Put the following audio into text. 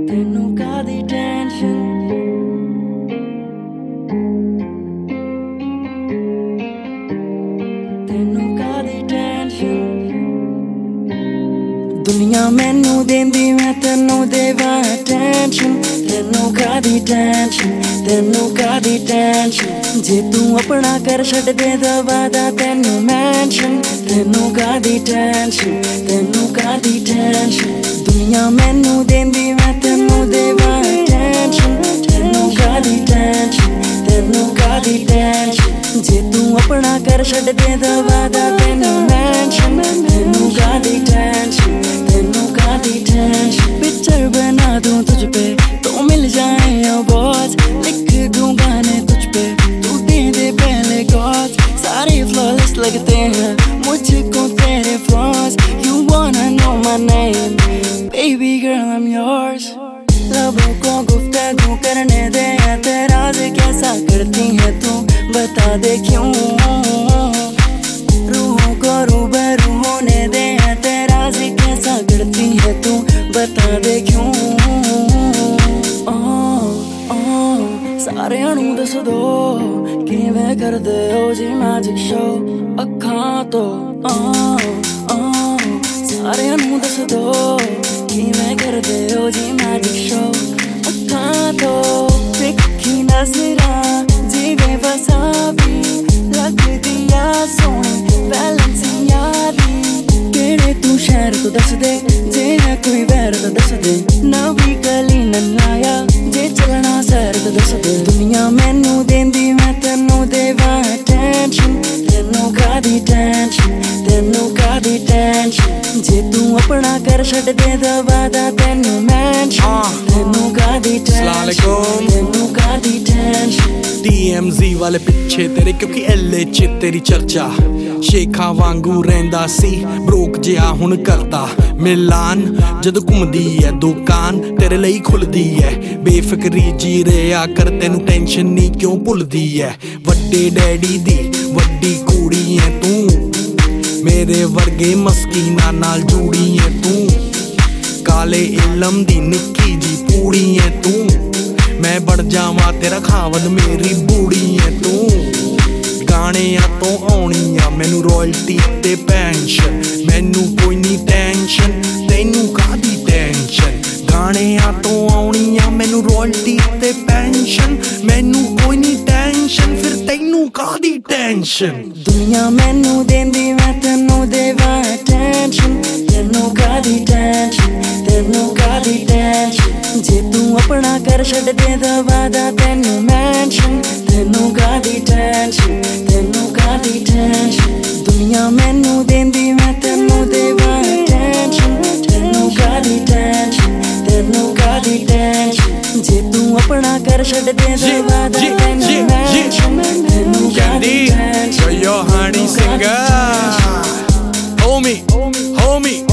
ਤੈਨੂੰ ਕਾਹਦੀ ਟੈਨਸ਼ਨ ਤੈਨੂੰ ਕਾਹਦੀ ਟੈਨਸ਼ਨ ਦੁਨੀਆ ਮੈਨੂੰ ਦੇਂਦੀ ਮੈਂ ਤੈਨੂੰ ਦੇਵਾਂ ਟੈਨਸ਼ਨ ਤੈਨੂੰ ਕਾਹਦੀ ਟੈਨਸ਼ਨ ਤੈਨੂੰ ਕਾਹਦੀ ਟੈਨਸ਼ਨ ਜੇ ਤੂੰ ਆਪਣਾ ਕਰ ਛੱਡ ਦੇ ਦਵਾਦਾ ਤੈਨੂੰ ਮੈਂਸ਼ਨ ਤੈਨੂੰ ਕਾਹਦੀ ਟੈਨਸ਼ਨ ਤੈਨੂੰ ਕਾਹਦੀ ਟੈਨਸ਼ਨ ਦੁਨੀਆ ਮੈਨੂੰ ਦੇਂਦੀ ਮੈਂ ਤੈਨੂੰ ਦੇਵਾਂ ਟੈਨਸ਼ਨ ਤੈਨੂੰ ਕਾਹਦੀ ਟੈਨਸ਼ਨ ਤੈਨੂੰ ਕਾਹਦੀ ਟੈਨਸ਼ਨ ਜੇ ਤੂੰ ਆਪਣਾ ਕਰ ਛੱਡ ਦੇ ਦਵਾਦਾ ਤੈਨੂੰ ਮੈਂਸ਼ਨ ਤੈਨੂੰ ਕਾਹਦੀ ਟੈਨਸ਼ਨ ਤੈਨੂੰ ਕਾਹਦੀ ਟੈਨਸ਼ਨ ਪਿਕਚਰ ਬਣਾ दूं तुझ पे तो मिल जाए आवाज लिख दूं गाने तुझ पे तू दे दे पहले कॉज सारे फ्लॉलेस लगते हैं मुझको तेरे flaws you wanna know my name baby girl I'm yours लबों को गुफ्तगू करने दे तेरा से कैसा करती है तू बता दे क्यों रूहों को रूबरू होने दे तेरा से कैसा करती है तू बता दे क्यों ਸਾਰਿਆਂ ਨੂੰ ਦੱਸ ਦੋ ਕਿਵੇਂ ਕਰਦੇ ਹੋ ਜੀ ਮੈਜਿਕ ਸ਼ੋ ਅੱਖਾਂ ਤੋਂ ਸਾਰਿਆਂ ਨੂੰ ਦੱਸ ਦੋ ਕਿਵੇਂ ਕਰਦੇ ਹੋ ਜੀ ਮੈਜਿਕ ਸ਼ੋ ਅੱਖਾਂ ਤੋਂ ਤਿੱਖੀ ਨਜ਼ਰਾਂ ਜਿਵੇਂ ਵਸਾਬੀ ਲੱਗਦੀ ਆ ਸੋਹਣੀ ਬੈਲੈਂਸਿੰਗ ਯਾਰੀ ਕਿਹੜੇ ਤੂੰ ਸ਼ਹਿਰ ਤੋਂ ਦੱਸ ਦੇ ਜੇ ਹੈ ਕੋਈ ਵੈਰ ਤਾਂ ਦੱਸ ਦੇ ਨਵੀਂ ਗਲੀ ਨਾ ਲਾਇਆ ਜੇ ਚੱਲਣਾ ਸੈਰ ਤਾਂ ਦੱਸ ਦੇ ਦੁਨੀਆ ਮੈਨੂੰ ਦੇਂਦੀ ਮੈਂ ਤੈਨੂੰ ਦੇਵਾਂ ਟੈਨਸ਼ਨ ਤੈਨੂੰ ਕਾਹਦੀ ਟੈਨਸ਼ਨ ਤੈਨੂੰ ਕਾਹਦੀ ਟੈਨਸ਼ਨ ਜੇ ਤੂੰ ਆਪਣਾ ਕਰ ਛੱਡ ਦੇ ਦਵਾਦਾ ਤੈਨੂੰ ਮੈਂਸ਼ਨ ਤੈਨੂੰ ਕਾਹਦੀ ਟੈਨਸ਼ਨ ਤੈਨੂੰ ਕਾਹਦੀ ਟੈਨਸ਼ਨ DMZ ਵਾਲੇ ਪਿੱਛੇ ਤੇਰੇ ਕਿਉਂਕਿ LA 'ਚ ਤੇਰੀ ਚਰਚਾ ਸ਼ੇਖਾਂ ਵਾਂਗੂ ਰਹਿੰਦਾ ਸੀ ਬਰੋਕ ਜਿਹਾ ਹੁਣ ਕਰਦਾ ਮਿਲਾਨ ਜਦੋਂ ਘੁੰਮਦੀ ਐ ਦੁਕਾਨ ਤੇਰੇ ਲਈ ਖੁੱਲਦੀ ਐ ਬੇਫਿਕਰੀ ਜੀ ਰਿਹਾ ਕਰ ਤੈਨੂੰ ਟੈਨਸ਼ਨ ਨਹੀਂ ਕਿਉਂ ਭੁੱਲਦੀ ਐ ਵੱਡੇ ਡੈਡੀ ਦੀ ਵੱਡੀ ਕੁੜੀ ਐ ਤੂੰ ਮੇਰੇ ਵਰਗੇ ਮਸਕੀਨਾਂ ਨਾਲ ਜੁੜੀ ਐ ਤੂੰ ਕਾਲੇ ਇਲਮ ਦੀ ਨਿੱਕੀ ਜੀ ਪੂੜੀ ਐ ਤੂੰ ਮੈਂ ਬਣ ਜਾਵਾਂ ਤੇਰਾ ਖਾਵਨ ਮੇਰੀ ਬੂੜੀ ਐ ਤੂੰ ਗਾਣਿਆਂ ਤੋਂ ਆਉਣੀ ਆ ਮੈਨੂੰ ਰਾਇਲਟੀ ਤੇ ਪੈਨਸ਼ਨ ਮੈਨੂੰ ਕੋਈ ਨਹੀਂ ਟੈਨਸ਼ਨ ਤੈਨੂੰ ਕਾਹਦੀ ਟੈਨਸ਼ਨ ਗਾਣਿਆਂ ਤੋਂ ਆਉਣੀ ਆ ਮੈਨੂੰ ਰਾਇਲਟੀ ਤੇ ਪੈਨਸ਼ਨ ਮੈਨੂੰ ਕੋਈ ਨਹੀਂ ਟੈਨਸ਼ਨ ਫਿਰ ਤੈਨੂੰ ਕਾਹਦੀ ਟੈਨਸ਼ਨ ਦੁਨੀਆ ਮੈਨੂੰ ਦੇਂਦੀ ਮੈਂ ਤੈਨੂੰ ਦੇਵਾਂ ਟੈਨਸ਼ਨ ਤੈਨੂੰ ਕਾਹਦੀ ਟੈਨਸ਼ਨ ਤੈਨੂੰ ਕਾਹਦੀ ਟੈਨਸ਼ਨ ਜੇ ਤੂੰ ਆਪਣਾ ਕਰ ਛੱਡ ਦੇ ਦਵਾਦਾ ਤੈਨੂੰ ਮੈਂਸ਼ਨ ਤੈਨੂੰ ਕਾਹਦੀ ਟੈਨਸ਼ਨ ਤੈਨੂੰ ਕਾਹਦੀ ਟੈਨਸ਼ਨ ਦੁਨੀਆ ਮੈਨੂੰ ਦੇਂਦੀ ਮੈਂ ਤੈਨੂੰ ਦੇਵਾਂ ਟੈਨਸ਼ਨ ਤੈਨੂੰ ਕਾਹਦੀ ਟੈਨਸ਼ਨ ਤੈਨੂੰ ਕਾਹਦੀ ਟੈਨਸ਼ਨ ਜੇ ਤੂੰ ਆਪਣਾ ਕਰ ਛੱਡ ਦੇ ਦਵਾਦਾ ਤੈਨੂੰ ਮੈਂਸ਼ਨ ਤੈਨੂੰ ਕਾਹਦੀ tension Yo, honey singer, homie.